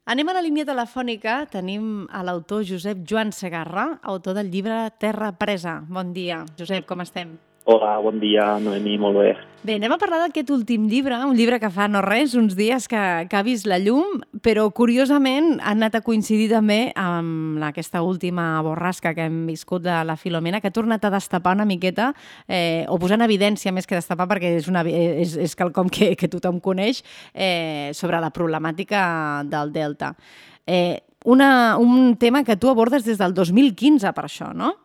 Anem a la línia telefònica. Tenim a l'autor Josep Joan Segarra, autor del llibre Terra Presa. Bon dia, Josep, com estem? Hola, bon dia, Noemí, molt bé. Bé, anem a parlar d'aquest últim llibre, un llibre que fa no res, uns dies que ha vist la llum, però curiosament ha anat a coincidir també amb aquesta última borrasca que hem viscut de la Filomena, que ha tornat a destapar una miqueta, o posar en evidència més que destapar, perquè és quelcom que tothom coneix, sobre la problemàtica del Delta. Un tema que tu abordes des del 2015 per això, no?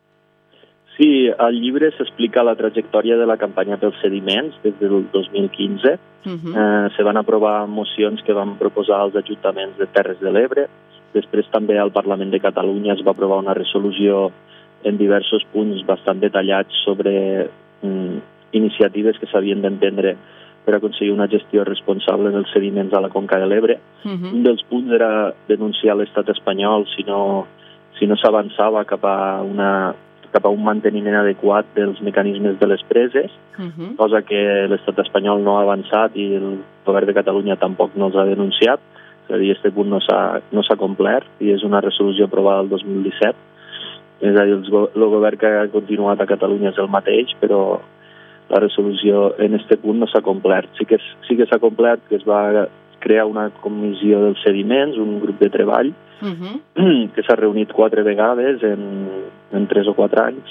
Sí, al llibre s'explica la trajectòria de la campanya pels sediments des del 2015. Se van aprovar mocions que van proposar als ajuntaments de Terres de l'Ebre. Després també al Parlament de Catalunya es va aprovar una resolució en diversos punts bastant detallats sobre iniciatives que s'havien d'emprendre per aconseguir una gestió responsable dels sediments a la conca de l'Ebre. Un dels punts era denunciar l'estat espanyol si no s'avançava cap a un manteniment adequat dels mecanismes de les preses, cosa que l'estat espanyol no ha avançat i el govern de Catalunya tampoc no els ha denunciat. És a dir, aquest punt no s'ha complert i és una resolució aprovada el 2017. És a dir, el govern que ha continuat a Catalunya és el mateix, però la resolució en aquest punt no s'ha complert. Sí que s'ha complert que es va crear una comissió dels sediments, un grup de treball, que s'ha reunit 4 vegades en 3 o 4 anys.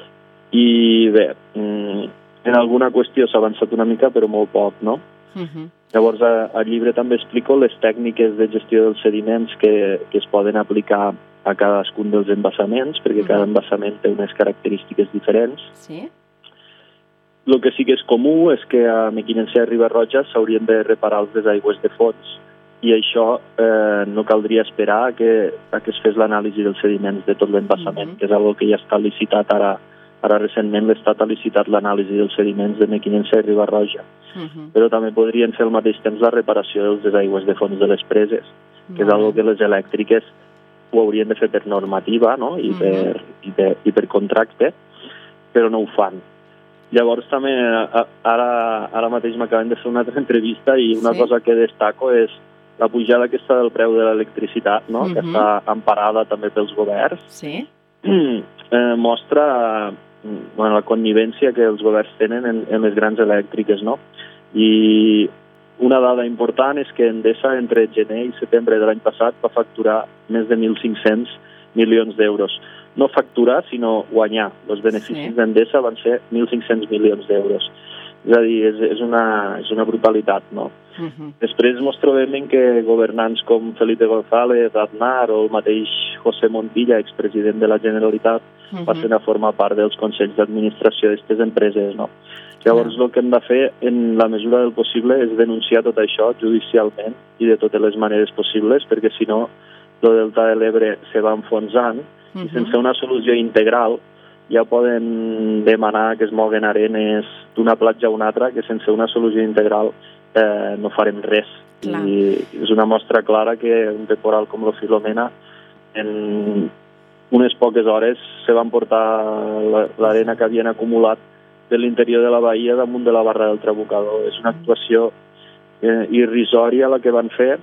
I bé, en alguna qüestió s'ha avançat una mica, però molt poc, no? Llavors, al llibre també explico les tècniques de gestió dels sediments que es poden aplicar a cadascun dels embassaments, perquè cada embassament té unes característiques diferents. Sí. El que sí que és comú és que a Mequinensa i Riba-roja s'haurien de reparar els desaigües de fons, i això no caldria esperar a que es fes l'anàlisi dels sediments de tot l'embassament, que és una que ja està licitat ara. Ara recentment l'Estat ha licitat l'anàlisi dels sediments de Mequinensa i Riba-roja. Però també podrien fer al mateix temps la reparació dels desaigües de fons de les preses, que és una que les elèctriques ho haurien de fer per normativa, no? I per contracte, però no ho fan. Llavors també, ara mateix m'acaben de fer una altra entrevista i una cosa que destaco és la pujada aquesta del preu de l'electricitat, no? Que està emparada també pels governs. Sí. Mostra la connivència que els governs tenen en les grans elèctriques, no? I una dada important és que Endesa entre gener i setembre de l'any passat va facturar més de 1.500 milions d'euros. No facturar, sinó guanyar. Els beneficis d'Endesa van ser 1.500 milions d'euros. És a dir, és una brutalitat, no? Després ens trobem que governants com Felipe González, Aznar o el mateix José Montilla, expresident de la Generalitat, passen a formar part dels consells d'administració d'aquestes empreses, no? Llavors, el que hem de fer, en la mesura del possible, és denunciar tot això judicialment i de totes les maneres possibles, perquè si no, el delta de l'Ebre se va enfonsant i sense una solució integral ja poden demanar que es moguen arenes d'una platja a una altra, que sense una solució integral no farem res. I és una mostra clara que un temporal com la Filomena en unes poques hores se van portar l'arena que havien acumulat de l'interior de la bahia damunt de la barra del Trabucador. És una actuació irrisòria la que van fer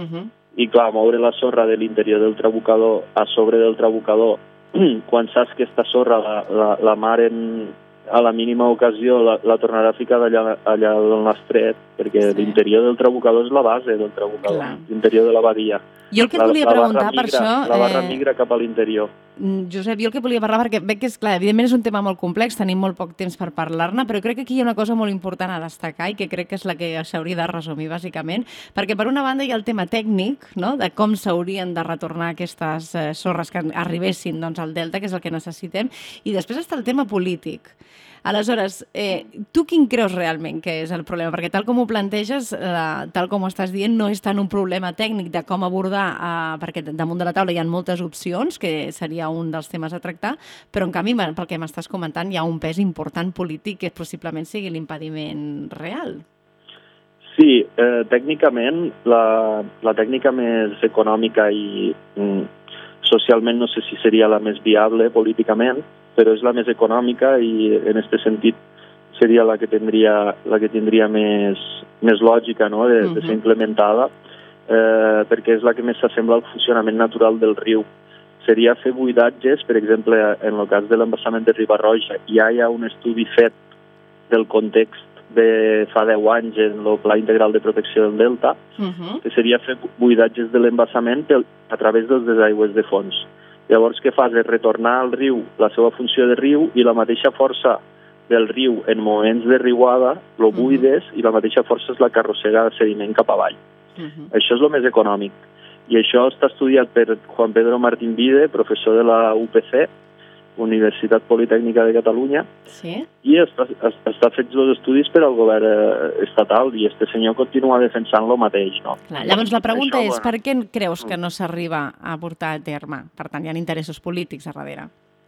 i clar, moure la sorra de l'interior del Trabucador a sobre del Trabucador quan saps que aquesta sorra la mar a la mínima ocasió la tornarà a ficar allà del Nastret, perquè l'interior del Trabucador és la base del Trabucador, l'interior de la badia. Jo el que et volia preguntar per això... La barra migra cap a l'interior. Josep, jo el que volia parlar, perquè veig que és clar, evidentment és un tema molt complex, tenim molt poc temps per parlar-ne, però crec que aquí hi ha una cosa molt important a destacar i que crec que és la que s'hauria de resumir, bàsicament, perquè per una banda hi ha el tema tècnic, no?, de com s'haurien de retornar aquestes sorres que arribessin al delta, que és el que necessitem, i després està el tema polític. Aleshores, tu quin creus realment que és el problema? Perquè tal com ho planteges, tal com ho estàs dient, no és tant un problema tècnic de com abordar, perquè damunt de la taula hi ha moltes opcions, que seria un dels temes a tractar, però en canvi, pel que m'estàs comentant, hi ha un pes important polític que possiblement sigui l'impediment real. Sí, tècnicament, la tècnica més econòmica i socialment no sé si seria la més viable políticament, però és la més econòmica i en aquest sentit seria la que tindria més lògica, no?, de ser implementada. perquè és la que més s'assembla al funcionament natural del riu. Seria fer buidatges, per exemple, en el cas de l'embassament de Riba-roja, ja hi ha un estudi fet del context de fa 10 anys en el Pla Integral de Protecció del Delta, que seria fer buidatges de l'embassament a través dels desaigües de fons. Llavors, què fas? És retornar al riu la seva funció de riu i la mateixa força del riu en moments de riuada lo buides i la mateixa força és la que arrossega el sediment cap avall. Això és el més econòmic. I això està estudiat per Juan Pedro Martín Vide, professor de la UPC, Universitat Politècnica de Catalunya, i està fets els estudis per al govern estatal i este senyor continua defensant lo mateix. No? Clar, llavors la pregunta és, per què creus que no s'arriba a portar a terme? Per tant, hi ha interessos polítics a darrere.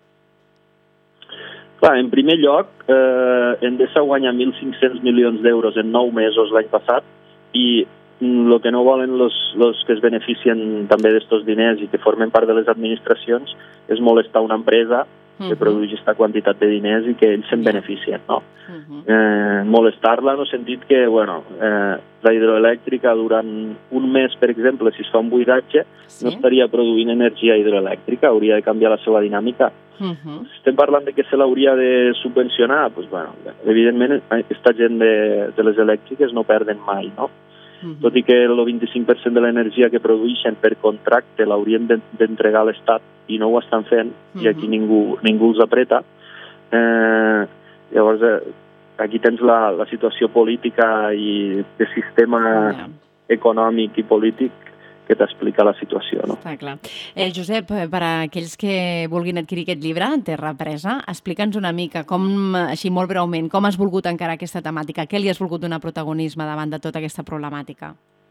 Clar, en primer lloc, Endesa guanya 1.500 milions d'euros en 9 mesos l'any passat i el que no volen els que es beneficien també d'estos diners i que formen part de les administracions és molestar una empresa que produeix aquesta quantitat de diners i que ells se'n beneficien, no? Molestar-la en el sentit que, la hidroelèctrica durant un mes, per exemple, si es fa un buidatge, no estaria produint energia hidroelèctrica, hauria de canviar la seva dinàmica. Estem parlant de que se l'hauria de subvencionar, doncs, evidentment, aquesta gent de les elèctriques no perden mai, no? Tot i que el 25% de l'energia que produeixen per contracte l'haurien d'entregar a l'Estat i no ho estan fent, i aquí ningú els apreta. Llavors, aquí tens la situació política i de sistema econòmic i polític que t'explica la situació. No? Està clar. Josep, per a aquells que vulguin adquirir aquest llibre, Terra Presa, explica'ns una mica, així molt breument, com has volgut encarar aquesta temàtica, què li has volgut donar protagonisme davant de tota aquesta problemàtica?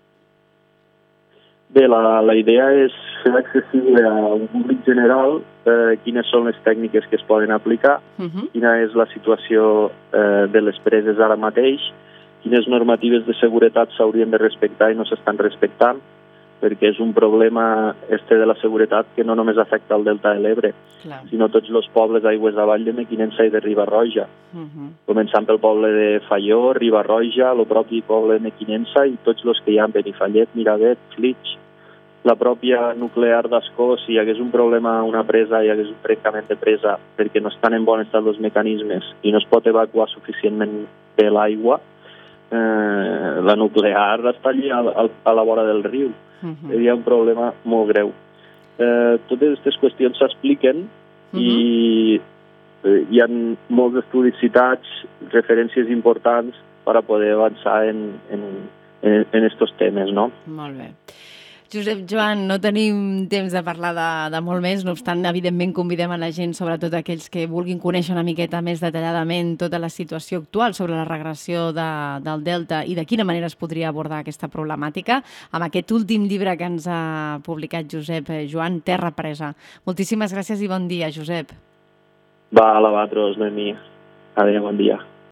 Bé, la idea és fer accessible a un públic general quines són les tècniques que es poden aplicar, quina és la situació de les preses ara mateix, quines normatives de seguretat s'haurien de respectar i no s'estan respectant, perquè és un problema de la seguretat que no només afecta el Delta de l'Ebre, sinó tots els pobles d'aigües avall de Mequinensa i de Riba-roja. Començant pel poble de Faió, Riba-roja, el propi poble de Mequinensa i tots els que hi ha, Benifallet, Miravet, Flix, la pròpia nuclear d'Ascó, si hi hagués un problema a una presa, hi hagués un trencament de presa perquè no estan en bon estat els mecanismes i no es pot evacuar suficientment bé l'aigua, la nuclear està allà a la vora del riu. Hi ha un problema molt greu. Totes aquestes qüestions s'expliquen i hi ha molts estudis citats, referències importants per a poder avançar en aquests temes, no? Molt bé. Josep Joan, no tenim temps de parlar de molt més, no obstant, evidentment convidem a la gent, sobretot aquells que vulguin conèixer una miqueta més detalladament tota la situació actual sobre la regressió del Delta i de quina manera es podria abordar aquesta problemàtica, amb aquest últim llibre que ens ha publicat Josep Joan, Terra Presa. Moltíssimes gràcies i bon dia, Josep. Va, a la Batros, Noemí. Adéu, bon dia.